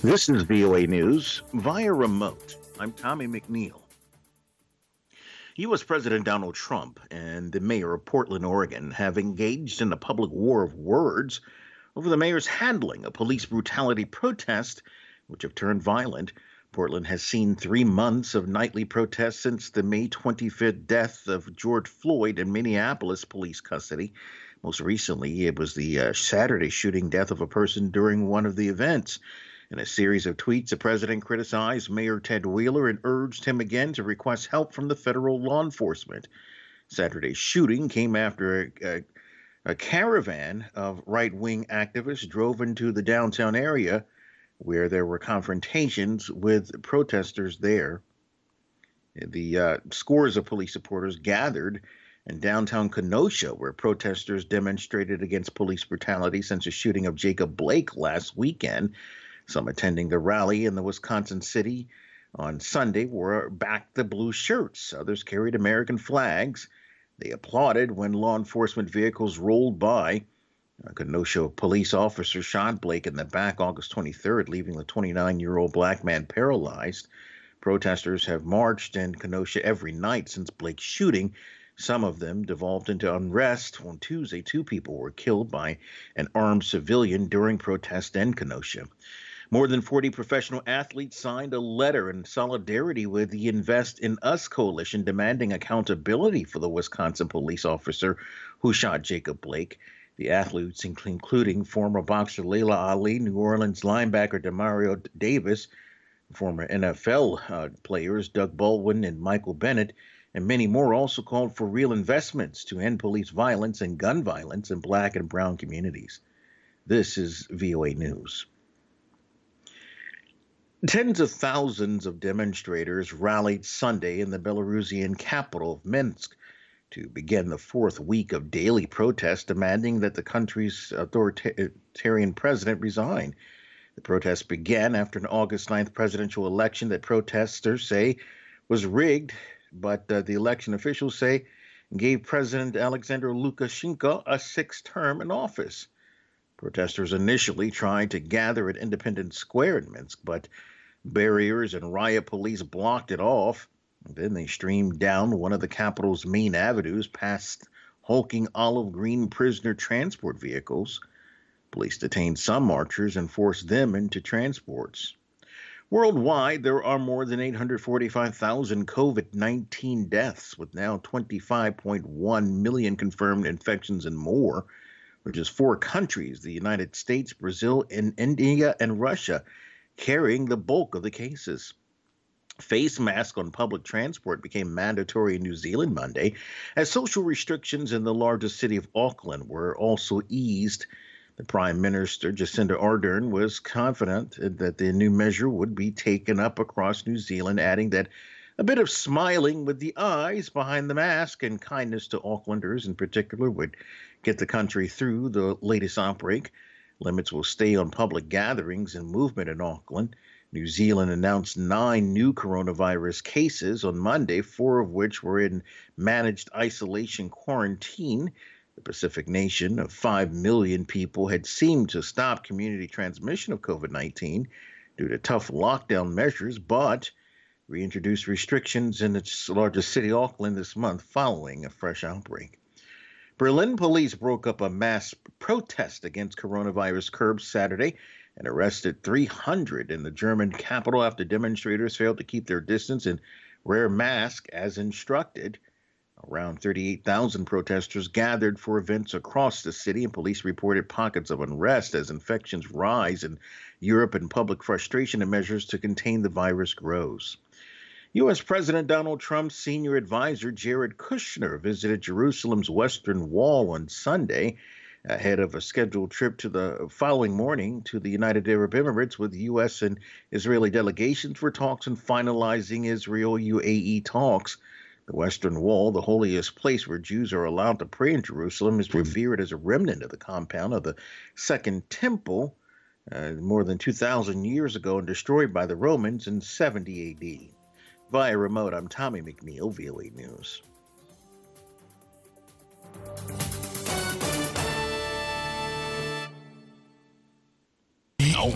This is VOA News via remote. I'm Tommy McNeil. U.S. President Donald Trump and the mayor of Portland, Oregon, have engaged in a public war of words over the mayor's handling of police brutality protests, which have turned violent. Portland has seen 3 months of nightly protests since the May 25th death of George Floyd in Minneapolis police custody. Most recently, it was the Saturday shooting death of a person during one of the events. In a series of tweets, the president criticized Mayor Ted Wheeler and urged him again to request help from the federal law enforcement. Saturday's shooting came after a caravan of right-wing activists drove into the downtown area where there were confrontations with protesters there. The scores of police supporters gathered in downtown Kenosha, where protesters demonstrated against police brutality since the shooting of Jacob Blake last weekend. Some attending the rally in the Wisconsin city on Sunday wore back the blue shirts. Others carried American flags. They applauded when law enforcement vehicles rolled by. A Kenosha police officer shot Blake in the back August 23rd, leaving the 29-year-old black man paralyzed. Protesters have marched in Kenosha every night since Blake's shooting. Some of them devolved into unrest. On Tuesday, 2 people were killed by an armed civilian during protests in Kenosha. More than 40 professional athletes signed a letter in solidarity with the Invest in Us coalition demanding accountability for the Wisconsin police officer who shot Jacob Blake. The athletes, including former boxer Laila Ali, New Orleans linebacker Demario Davis, former NFL players Doug Baldwin and Michael Bennett, and many more, also called for real investments to end police violence and gun violence in black and brown communities. This is VOA News. Tens of thousands of demonstrators rallied Sunday in the Belarusian capital of Minsk to begin the 4th week of daily protests demanding that the country's authoritarian president resign. The protests began after an August 9th presidential election that protesters say was rigged, but the election officials say gave President Alexander Lukashenko a 6th term in office. Protesters initially tried to gather at Independence Square in Minsk, but barriers and riot police blocked it off. Then they streamed down one of the capital's main avenues past hulking olive green prisoner transport vehicles. Police detained some marchers and forced them into transports. Worldwide, there are more than 845,000 COVID-19 deaths, with now 25.1 million confirmed infections and more, which is 4 countries, the United States, Brazil, and India, and Russia, carrying the bulk of the cases. Face masks on public transport became mandatory in New Zealand Monday, as social restrictions in the largest city of Auckland were also eased. The Prime Minister, Jacinda Ardern, was confident that the new measure would be taken up across New Zealand, adding that a bit of smiling with the eyes behind the mask and kindness to Aucklanders in particular would get the country through the latest outbreak. Limits will stay on public gatherings and movement in Auckland. New Zealand announced 9 new coronavirus cases on Monday, 4 of which were in managed isolation quarantine. The Pacific nation of 5 million people had seemed to stop community transmission of COVID-19 due to tough lockdown measures, but reintroduced restrictions in its largest city, Auckland, this month following a fresh outbreak. Berlin police broke up a mass protest against coronavirus curbs Saturday and arrested 300 in the German capital after demonstrators failed to keep their distance and wear masks as instructed. Around 38,000 protesters gathered for events across the city, and police reported pockets of unrest as infections rise in Europe and public frustration and measures to contain the virus grows. U.S. President Donald Trump's senior advisor, Jared Kushner, visited Jerusalem's Western Wall on Sunday ahead of a scheduled trip to the following morning to the United Arab Emirates with U.S. and Israeli delegations for talks on finalizing Israel-UAE talks. The Western Wall, the holiest place where Jews are allowed to pray in Jerusalem, is revered as a remnant of the compound of the Second Temple more than 2,000 years ago and destroyed by the Romans in 70 A.D. Via remote, I'm Tommy McNeil, VOA News.